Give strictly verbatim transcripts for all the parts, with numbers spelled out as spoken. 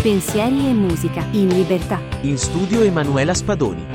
Pensieri e musica in libertà. In studio Emanuela Spadoni.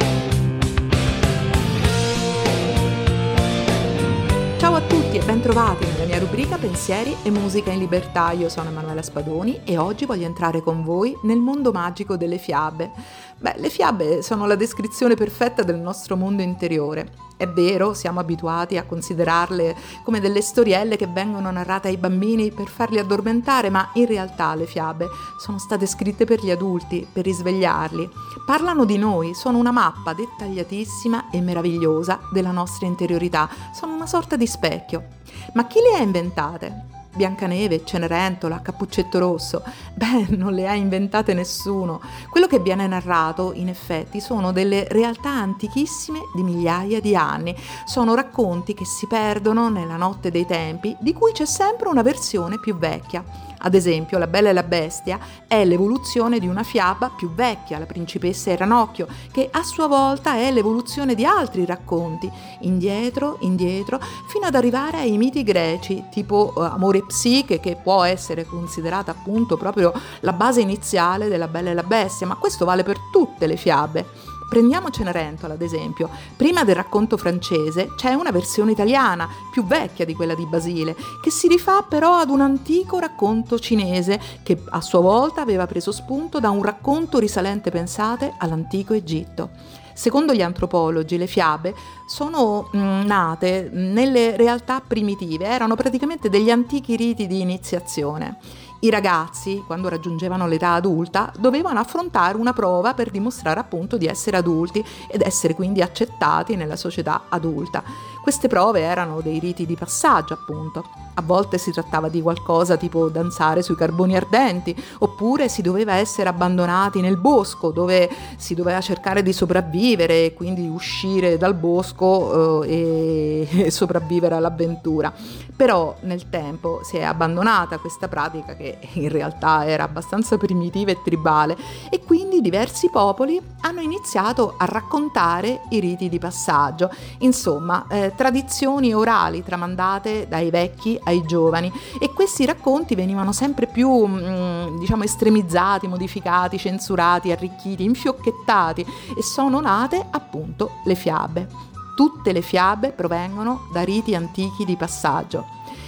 Ciao a tutti e bentrovati nella mia rubrica Pensieri e musica in libertà. Io sono Emanuela Spadoni e oggi voglio entrare con voi nel mondo magico delle fiabe. Beh, le fiabe sono la descrizione perfetta del nostro mondo interiore. È vero, siamo abituati a considerarle come delle storielle che vengono narrate ai bambini per farli addormentare, ma in realtà le fiabe sono state scritte per gli adulti, per risvegliarli. Parlano di noi, sono una mappa dettagliatissima e meravigliosa della nostra interiorità, sono una sorta di specchio. Ma chi le ha inventate? Biancaneve, Cenerentola, Cappuccetto Rosso? Beh, non le ha inventate nessuno. Quello che viene narrato, in effetti, sono delle realtà antichissime di migliaia di anni. Sono racconti che si perdono nella notte dei tempi, di cui c'è sempre una versione più vecchia. Ad esempio, La Bella e la Bestia è l'evoluzione di una fiaba più vecchia, La Principessa e Ranocchio, che a sua volta è l'evoluzione di altri racconti, indietro, indietro, fino ad arrivare ai miti greci, tipo uh, Amore e Psiche, che può essere considerata appunto proprio la base iniziale della Bella e la Bestia, ma questo vale per tutte le fiabe. Prendiamo Cenerentola, ad esempio. Prima del racconto francese c'è una versione italiana, più vecchia di quella di Basile, che si rifà però ad un antico racconto cinese, che a sua volta aveva preso spunto da un racconto risalente, pensate, all'antico Egitto. Secondo gli antropologi, le fiabe sono mh, nate nelle realtà primitive, erano praticamente degli antichi riti di iniziazione. I ragazzi, quando raggiungevano l'età adulta, dovevano affrontare una prova per dimostrare appunto di essere adulti ed essere quindi accettati nella società adulta. Queste prove erano dei riti di passaggio, appunto. A volte si trattava di qualcosa tipo danzare sui carboni ardenti, oppure si doveva essere abbandonati nel bosco, dove si doveva cercare di sopravvivere e quindi uscire dal bosco eh, e, e sopravvivere all'avventura. Però nel tempo si è abbandonata questa pratica, che in realtà era abbastanza primitiva e tribale, e quindi diversi popoli hanno iniziato a raccontare i riti di passaggio. Insomma, eh, tradizioni orali tramandate dai vecchi ai giovani, e questi racconti venivano sempre più mh, diciamo estremizzati, modificati, censurati, arricchiti, infiocchettati, e sono nate appunto le fiabe. Tutte le fiabe provengono da riti antichi di passaggio.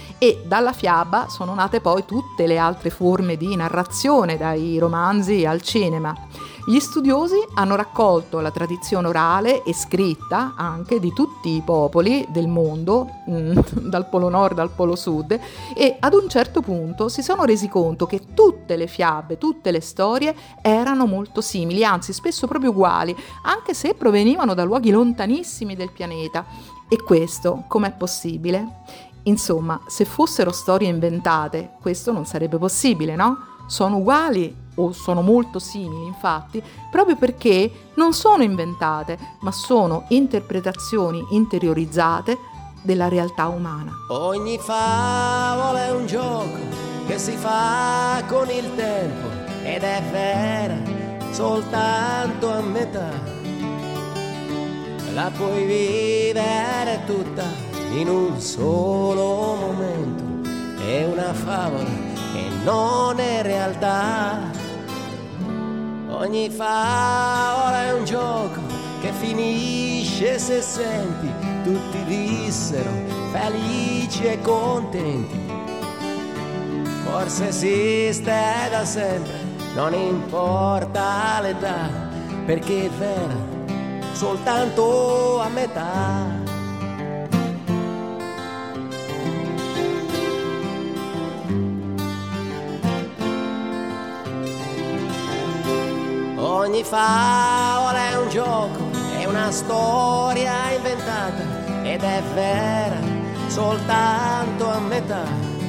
E dalla fiaba sono nate poi tutte le altre forme di narrazione, dai romanzi al cinema. Gli studiosi hanno raccolto la tradizione orale e scritta anche di tutti i popoli del mondo, dal Polo Nord al Polo Sud, e ad un certo punto si sono resi conto che tutte le fiabe, tutte le storie erano molto simili, anzi spesso proprio uguali, anche se provenivano da luoghi lontanissimi del pianeta. E questo com'è possibile? Insomma, se fossero storie inventate, questo non sarebbe possibile, no? Sono uguali o sono molto simili, infatti, proprio perché non sono inventate, ma sono interpretazioni interiorizzate della realtà umana. Ogni favola è un gioco che si fa con il tempo ed è vera soltanto a metà. La puoi vivere tutta in un solo momento, è una favola e non è realtà. Ogni favola è un gioco che finisce se senti tutti vissero felici e contenti. Forse esiste da sempre, non importa l'età, perché è vera soltanto a metà. Ogni favola è un gioco, è una storia inventata ed è vera soltanto a metà.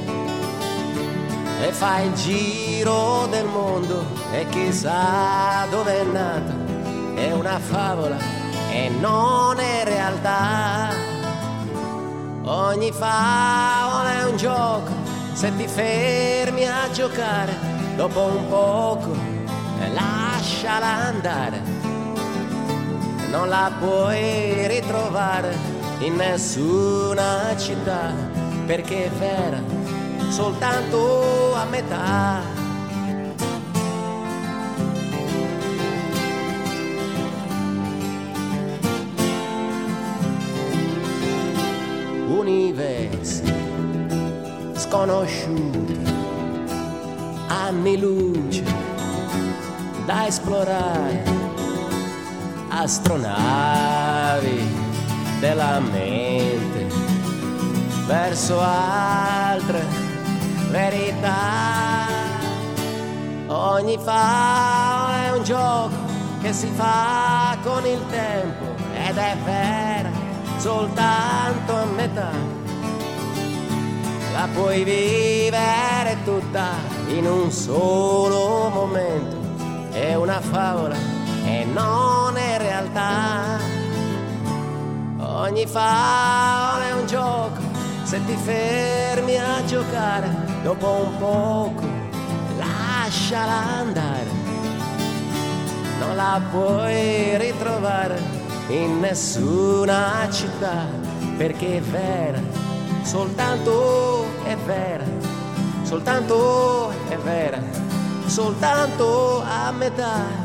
E fa il giro del mondo e chissà dove è nata. È una favola e non è realtà. Ogni favola è un gioco, se ti fermi a giocare, dopo un poco lasciala andare, non la puoi ritrovare in nessuna città, perché è vera soltanto a metà. universi sconosciuti, anni luce da esplorare, astronavi della mente verso altre verità. Ogni favola è un gioco che si fa con il tempo ed è vera soltanto a metà. La puoi vivere tutta in un solo momento. È una favola e non è realtà. Ogni favola è un gioco, se ti fermi a giocare, dopo un poco lasciala andare. Non la puoi ritrovare in nessuna città, perché è vera, soltanto è vera, soltanto è vera, soltanto a metà.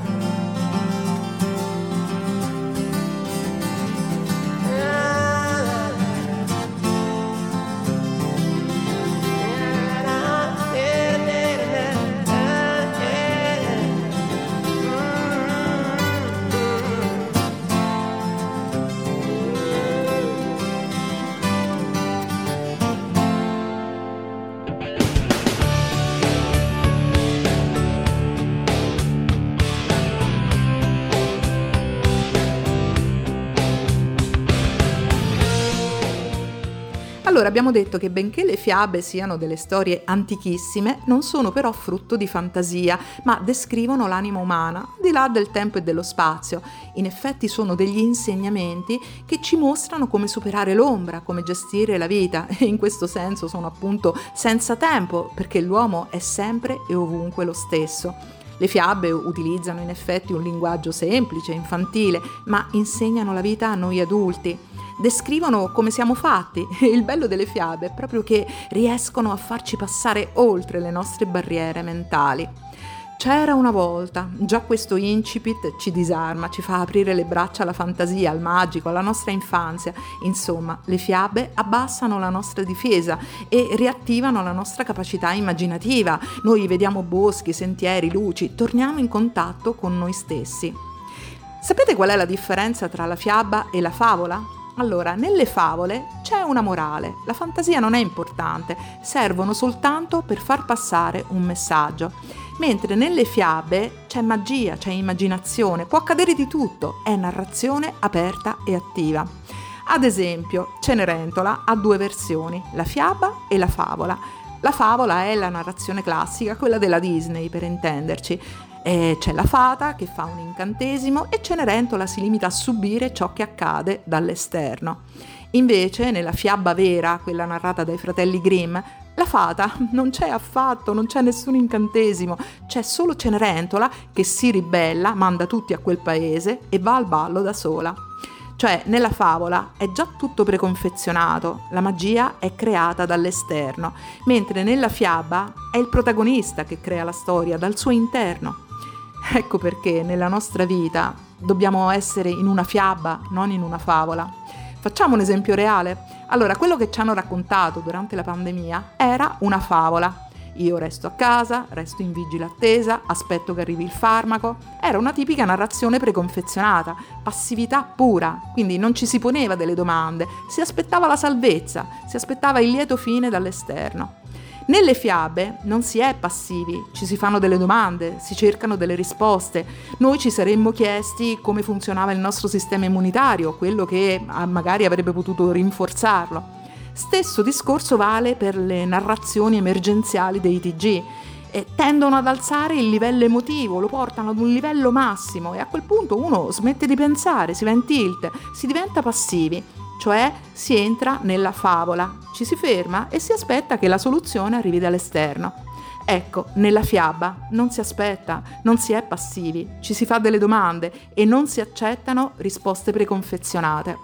Allora, abbiamo detto che benché le fiabe siano delle storie antichissime, non sono però frutto di fantasia, ma descrivono l'anima umana, al di là del tempo e dello spazio. In effetti sono degli insegnamenti che ci mostrano come superare l'ombra, come gestire la vita, e in questo senso sono appunto senza tempo, perché l'uomo è sempre e ovunque lo stesso. Le fiabe utilizzano in effetti un linguaggio semplice, infantile, ma insegnano la vita a noi adulti. Descrivono come siamo fatti, e il bello delle fiabe è proprio che riescono a farci passare oltre le nostre barriere mentali. C'era una volta, già questo incipit ci disarma, ci fa aprire le braccia alla fantasia, al magico, alla nostra infanzia. Insomma, le fiabe abbassano la nostra difesa e riattivano la nostra capacità immaginativa. Noi vediamo boschi, sentieri, luci, torniamo in contatto con noi stessi. Sapete qual è la differenza tra la fiaba e la favola? Allora, nelle favole c'è una morale, la fantasia non è importante, servono soltanto per far passare un messaggio, mentre nelle fiabe c'è magia, c'è immaginazione, può accadere di tutto, è narrazione aperta e attiva. Ad esempio, Cenerentola ha due versioni, la fiaba e la favola. La favola è la narrazione classica, quella della Disney per intenderci. E c'è la fata che fa un incantesimo e Cenerentola si limita a subire ciò che accade dall'esterno. Invece nella fiaba vera, quella narrata dai fratelli Grimm, la fata non c'è affatto, non c'è nessun incantesimo, c'è solo Cenerentola che si ribella, manda tutti a quel paese e va al ballo da sola. Cioè, nella favola è già tutto preconfezionato, la magia è creata dall'esterno, mentre nella fiaba è il protagonista che crea la storia dal suo interno. Ecco perché nella nostra vita dobbiamo essere in una fiaba, non in una favola. Facciamo un esempio reale? Allora, quello che ci hanno raccontato durante la pandemia era una favola. Io resto a casa, resto in vigile attesa, aspetto che arrivi il farmaco. Era una tipica narrazione preconfezionata, passività pura, quindi non ci si poneva delle domande, si aspettava la salvezza, si aspettava il lieto fine dall'esterno. Nelle fiabe non si è passivi, ci si fanno delle domande, si cercano delle risposte. Noi ci saremmo chiesti come funzionava il nostro sistema immunitario, quello che magari avrebbe potuto rinforzarlo. Stesso discorso vale per le narrazioni emergenziali dei T G. E tendono ad alzare il livello emotivo, lo portano ad un livello massimo e a quel punto uno smette di pensare, si va in tilt, si diventa passivi, cioè si entra nella favola, ci si ferma e si aspetta che la soluzione arrivi dall'esterno. Ecco, nella fiaba non si aspetta, non si è passivi, ci si fa delle domande e non si accettano risposte preconfezionate.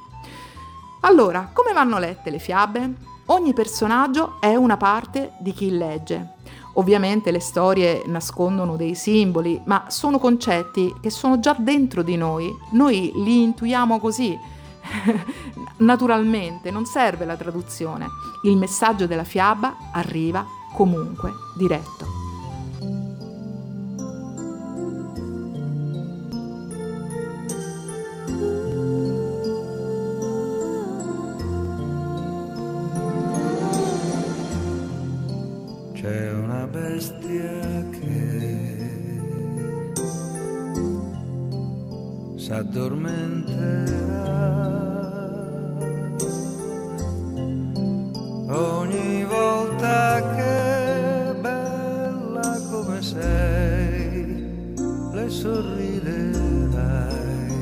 Allora, come vanno lette le fiabe? Ogni personaggio è una parte di chi legge. Ovviamente le storie nascondono dei simboli, ma sono concetti che sono già dentro di noi. Noi li intuiamo così. Naturalmente non serve la traduzione, il messaggio della fiaba arriva comunque diretto. C'è una bestia che s'addormenterà ogni volta che, bella come sei, le sorriderai.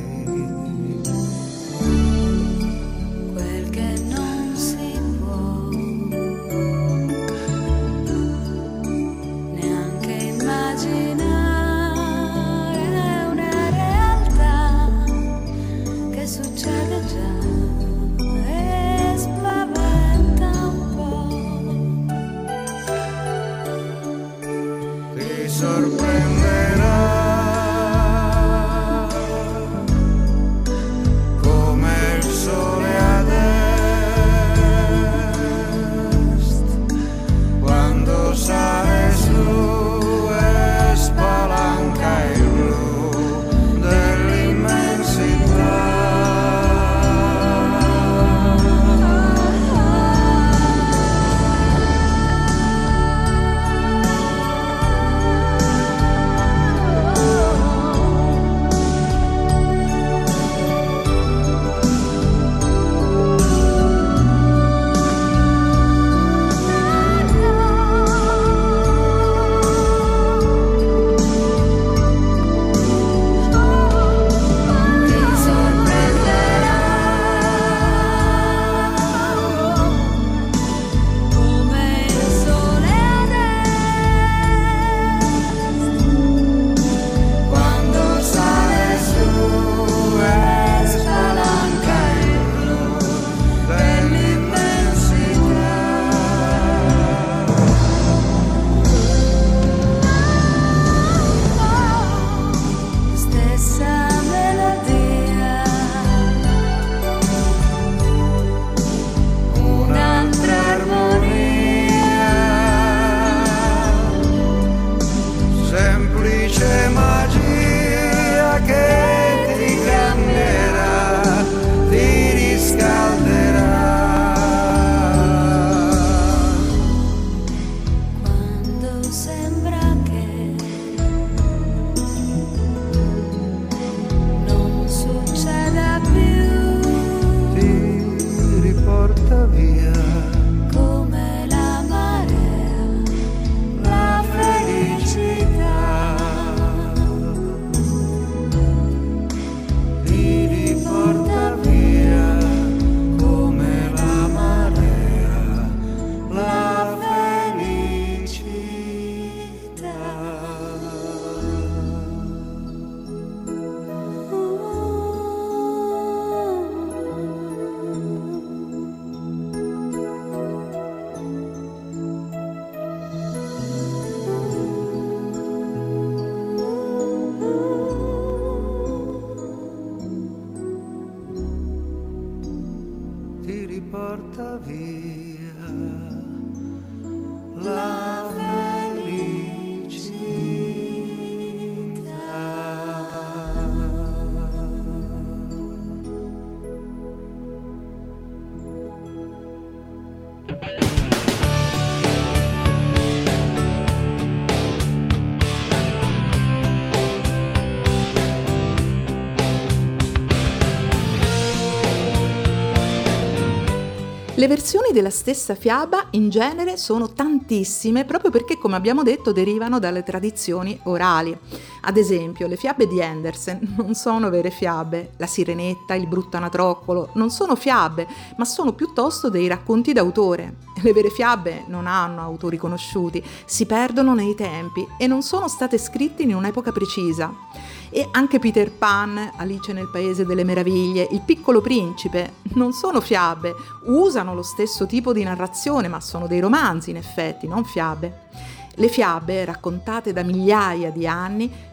Quel che non si può neanche immaginare è una realtà che succede già e spaventa un po'. Ti sorprenderà come il sole ad est quando sale su e spalanca il blu dell'immensità. Come il sole ad est Quando sale su e spalanca il blu dell'immensità. stessa melodia, Un'altra armonia, semplice magia che ti cambierà, ti riscalderà. quando sembra che non succeda più, Ti riporta via come la marea, la felicità. ti riporta via come la marea, la felicità. Ti riporta via la Le versioni della stessa fiaba in genere sono tantissime proprio perché, come abbiamo detto, derivano dalle tradizioni orali. Ad esempio, le fiabe di Andersen non sono vere fiabe, La Sirenetta, Il Bruttanatroccolo non sono fiabe, ma sono piuttosto dei racconti d'autore. Le vere fiabe non hanno autori conosciuti, si perdono nei tempi e non sono state scritte in un'epoca precisa. E anche Peter Pan, Alice nel Paese delle Meraviglie, Il Piccolo Principe non sono fiabe, usano lo stesso tipo di narrazione, ma sono dei romanzi in effetti, non fiabe. Le fiabe, raccontate da migliaia di anni,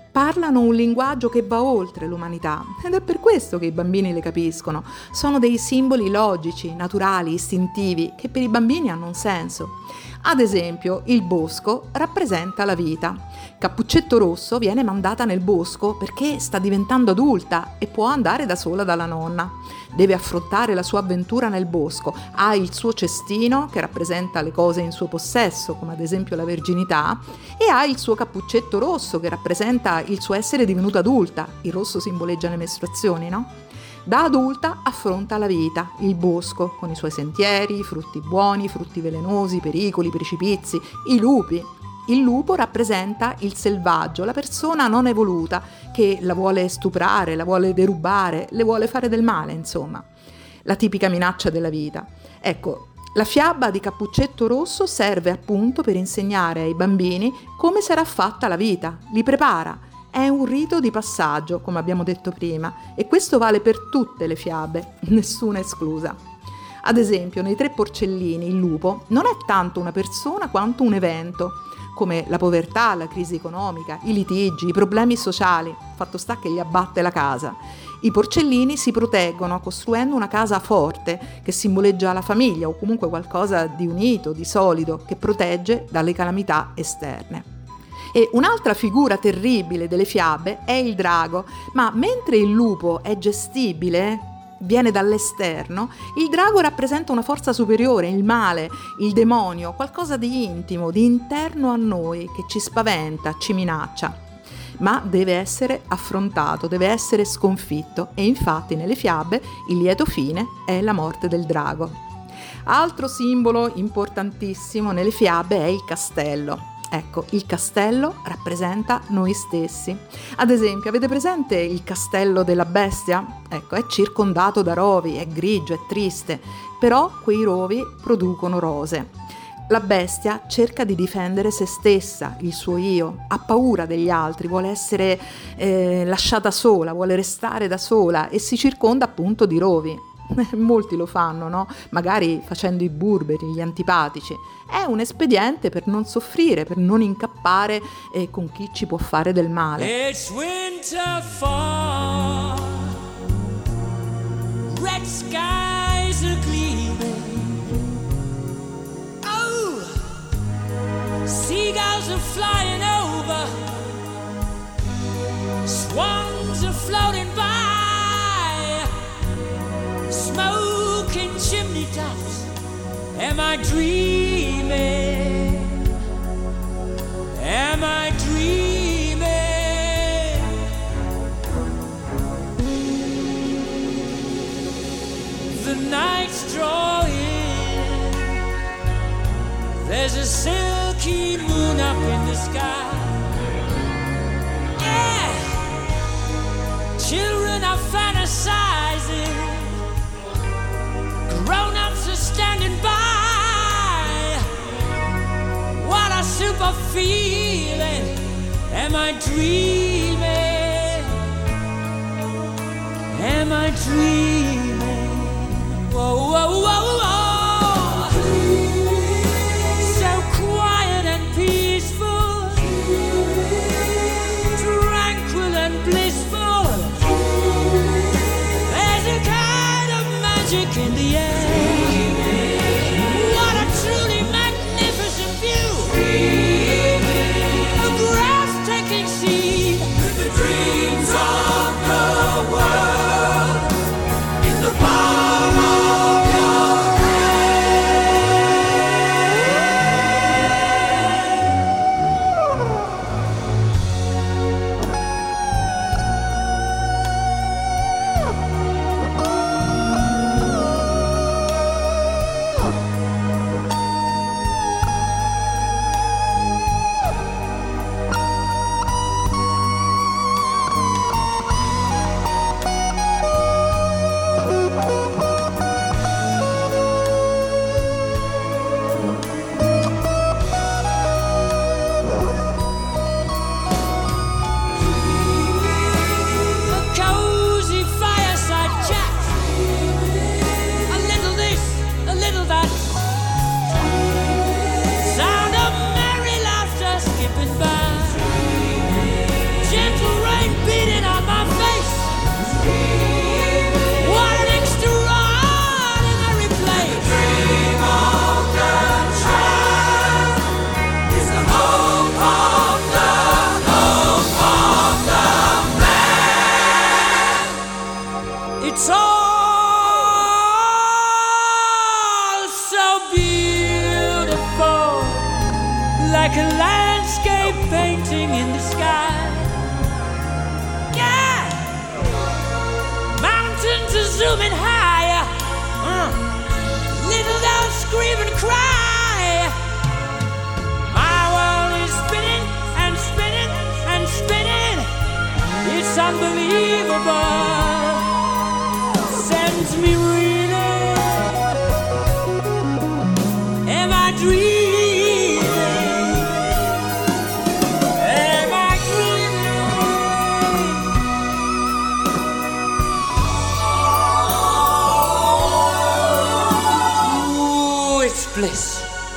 Parlano un linguaggio che va oltre l'umanità ed è per questo che i bambini le capiscono. Sono dei simboli logici, naturali, istintivi, che per i bambini hanno un senso. Ad esempio, il bosco rappresenta la vita. Cappuccetto Rosso viene mandata nel bosco perché sta diventando adulta e può andare da sola dalla nonna. Deve affrontare la sua avventura nel bosco. Ha il suo cestino che rappresenta le cose in suo possesso, come ad esempio la verginità, e ha il suo cappuccetto rosso che rappresenta il suo essere divenuta adulta. Il rosso simboleggia le mestruazioni, no? Da adulta affronta la vita, il bosco, con i suoi sentieri, frutti buoni, frutti velenosi, pericoli, precipizi, i lupi. Il lupo rappresenta il selvaggio, la persona non evoluta che la vuole stuprare, la vuole derubare, le vuole fare del male, insomma. La tipica minaccia della vita. Ecco, la fiaba di Cappuccetto Rosso serve appunto per insegnare ai bambini come sarà fatta la vita, li prepara. È un rito di passaggio, come abbiamo detto prima, e questo vale per tutte le fiabe, nessuna esclusa. Ad esempio, nei Tre Porcellini, il lupo non è tanto una persona quanto un evento, come la povertà, la crisi economica, i litigi, i problemi sociali, fatto sta che gli abbatte la casa. I porcellini si proteggono costruendo una casa forte che simboleggia la famiglia o comunque qualcosa di unito, di solido, che protegge dalle calamità esterne. E un'altra figura terribile delle fiabe è il drago, ma mentre il lupo è gestibile, viene dall'esterno, il drago rappresenta una forza superiore, il male, il demonio, qualcosa di intimo, di interno a noi, che ci spaventa, ci minaccia. Ma deve essere affrontato, deve essere sconfitto e infatti nelle fiabe il lieto fine è la morte del drago. Altro simbolo importantissimo nelle fiabe è il castello. Ecco, il castello rappresenta noi stessi. Ad esempio, avete presente il castello della bestia? Ecco, è circondato da rovi, è grigio, è triste, però quei rovi producono rose. La bestia cerca di difendere se stessa, il suo io, ha paura degli altri, vuole essere eh, lasciata sola, vuole restare da sola e si circonda appunto di rovi. Molti lo fanno, no? Magari facendo i burberi, gli antipatici. È un espediente per non soffrire, per non incappare eh, con chi ci può fare del male. It's winter fall, red skies are gleaming. Oh, seagulls are flying over, swans are floating by. Smoking chimney tops, am I dreaming? Am I dreaming? The night's drawing, there's a silky moon up in the sky. Yeah, children are fantasizing, grown-ups are standing by. What a super feeling. Am I dreaming? Am I dreaming? Whoa, whoa, whoa, whoa. So quiet and peaceful, tranquil and blissful. There's a kind of magic in the air. What a truly magnificent view. A breathtaking scene. The dreams of the world in the palm of your like a landscape painting in the sky. Yeah, mountains are zooming higher. Uh. Little girls scream and cry. My world is spinning and spinning and spinning. It's unbelievable. Sends me reeling. Am I dreaming? Am I dreaming? Ooh, it's bliss.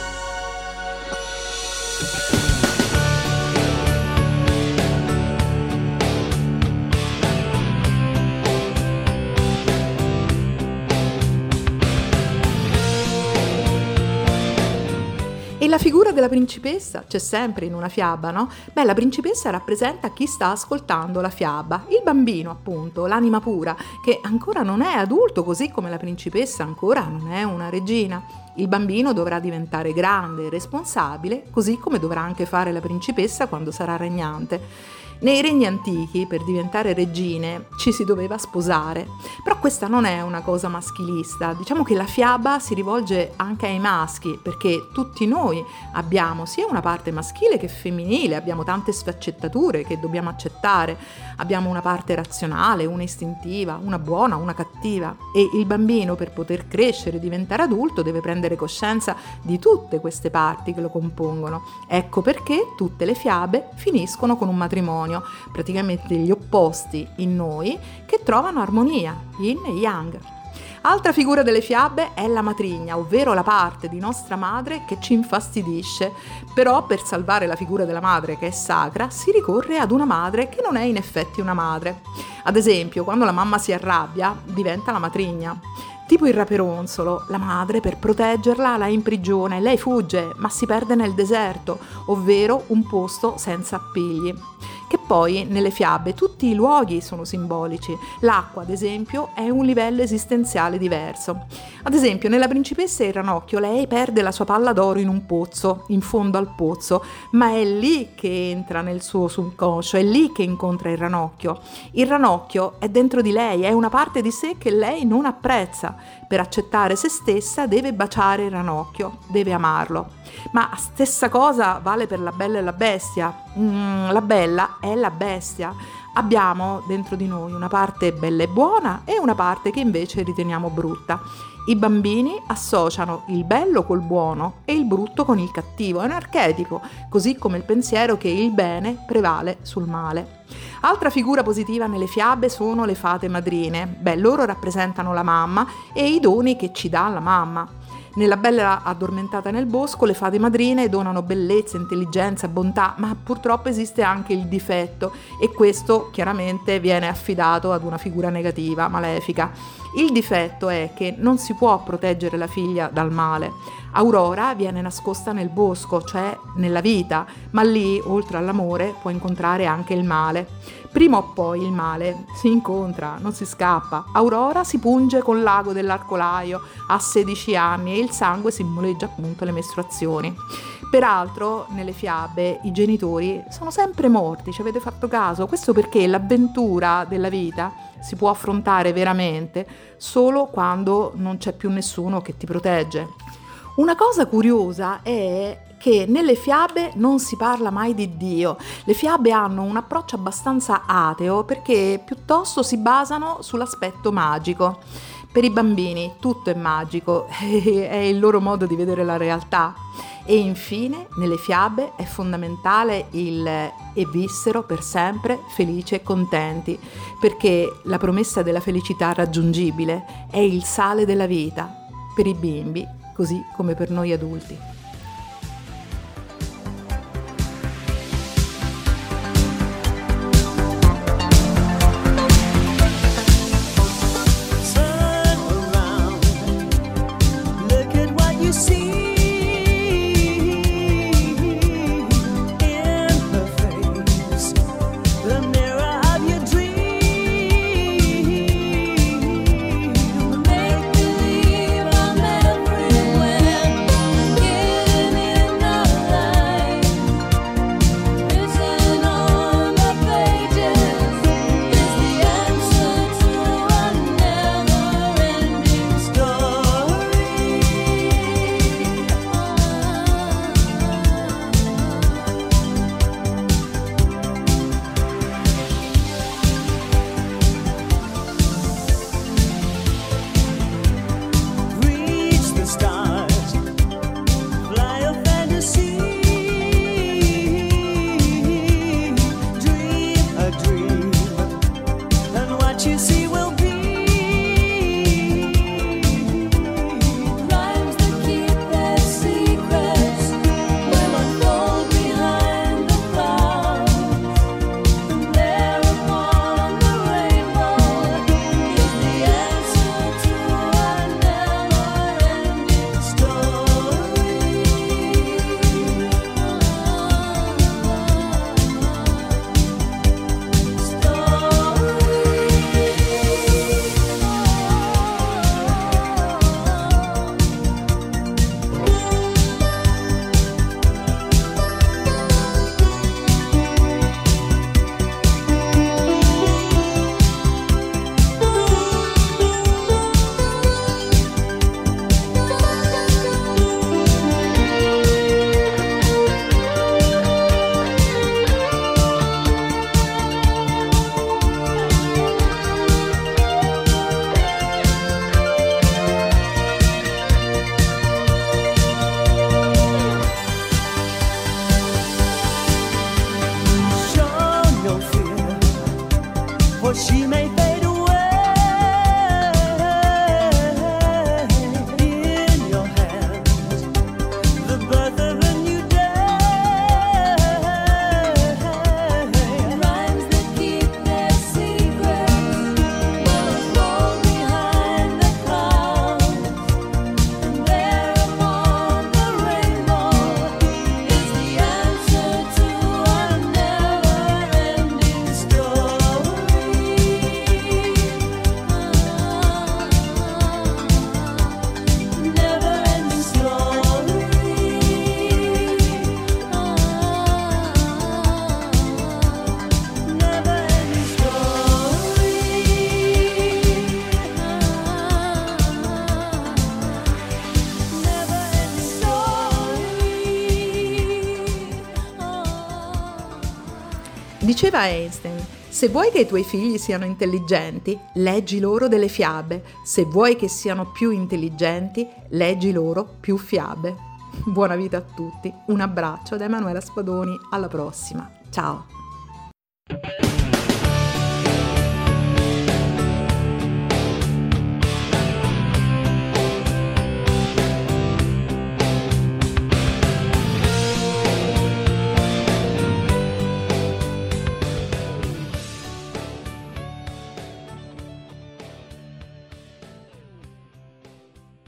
E la figura della principessa c'è sempre in una fiaba, no? Beh, la principessa rappresenta chi sta ascoltando la fiaba, il bambino appunto, l'anima pura, che ancora non è adulto, così come la principessa ancora non è una regina. Il bambino dovrà diventare grande e responsabile, così come dovrà anche fare la principessa quando sarà regnante. Nei regni antichi, per diventare regine, ci si doveva sposare, però questa non è una cosa maschilista. Diciamo che la fiaba si rivolge anche ai maschi, perché tutti noi abbiamo sia una parte maschile che femminile, abbiamo tante sfaccettature che dobbiamo accettare, abbiamo una parte razionale, una istintiva, una buona, una cattiva, e il bambino, per poter crescere e diventare adulto, deve prendere coscienza di tutte queste parti che lo compongono. Ecco perché tutte le fiabe finiscono con un matrimonio, praticamente gli opposti in noi che trovano armonia, yin e yang. Altra figura delle fiabe è la matrigna, ovvero la parte di nostra madre che ci infastidisce, però per salvare la figura della madre, che è sacra, si ricorre ad una madre che non è in effetti una madre. Ad esempio, quando la mamma si arrabbia, diventa la matrigna. Tipo il raperonzolo, la madre per proteggerla la imprigiona e lei fugge, ma si perde nel deserto, ovvero un posto senza appigli. Che poi nelle fiabe tutti i luoghi sono simbolici. L'acqua, ad esempio, è un livello esistenziale diverso. Ad esempio, nella principessa e il ranocchio lei perde la sua palla d'oro in un pozzo, in fondo al pozzo, ma è lì che entra nel suo subconscio, è lì che incontra il ranocchio. Il ranocchio è dentro di lei, è una parte di sé che lei non apprezza. Per accettare se stessa deve baciare il ranocchio, deve amarlo. Ma stessa cosa vale per la bella e la bestia. Mm, la bella è la bestia. Abbiamo dentro di noi una parte bella e buona e una parte che invece riteniamo brutta. I bambini associano il bello col buono e il brutto con il cattivo. È un archetipo, così come il pensiero che il bene prevale sul male. Altra figura positiva nelle fiabe sono le fate madrine. Beh, loro rappresentano la mamma e i doni che ci dà la mamma. Nella Bella addormentata nel bosco le fate madrine donano bellezza, intelligenza, bontà, ma purtroppo esiste anche il difetto e questo chiaramente viene affidato ad una figura negativa, malefica. Il difetto è che non si può proteggere la figlia dal male. Aurora viene nascosta nel bosco, cioè nella vita, ma lì, oltre all'amore, può incontrare anche il male. Prima o poi il male si incontra, non si scappa. Aurora si punge col l'ago dell'arcolaio a sedici anni e il sangue simboleggia appunto le mestruazioni. Peraltro, nelle fiabe i genitori sono sempre morti, ci avete fatto caso? Questo perché l'avventura della vita si può affrontare veramente solo quando non c'è più nessuno che ti protegge. Una cosa curiosa è che nelle fiabe non si parla mai di Dio. Le fiabe hanno un approccio abbastanza ateo perché piuttosto si basano sull'aspetto magico. Per i bambini tutto è magico, è il loro modo di vedere la realtà. E infine, nelle fiabe è fondamentale il "e vissero per sempre felici e contenti", perché la promessa della felicità raggiungibile è il sale della vita, per i bimbi, così come per noi adulti. Make believe I'm everywhere. Diceva Einstein, se vuoi che i tuoi figli siano intelligenti, leggi loro delle fiabe. Se vuoi che siano più intelligenti, leggi loro più fiabe. Buona vita a tutti. Un abbraccio da Emanuela Spadoni. Alla prossima. Ciao.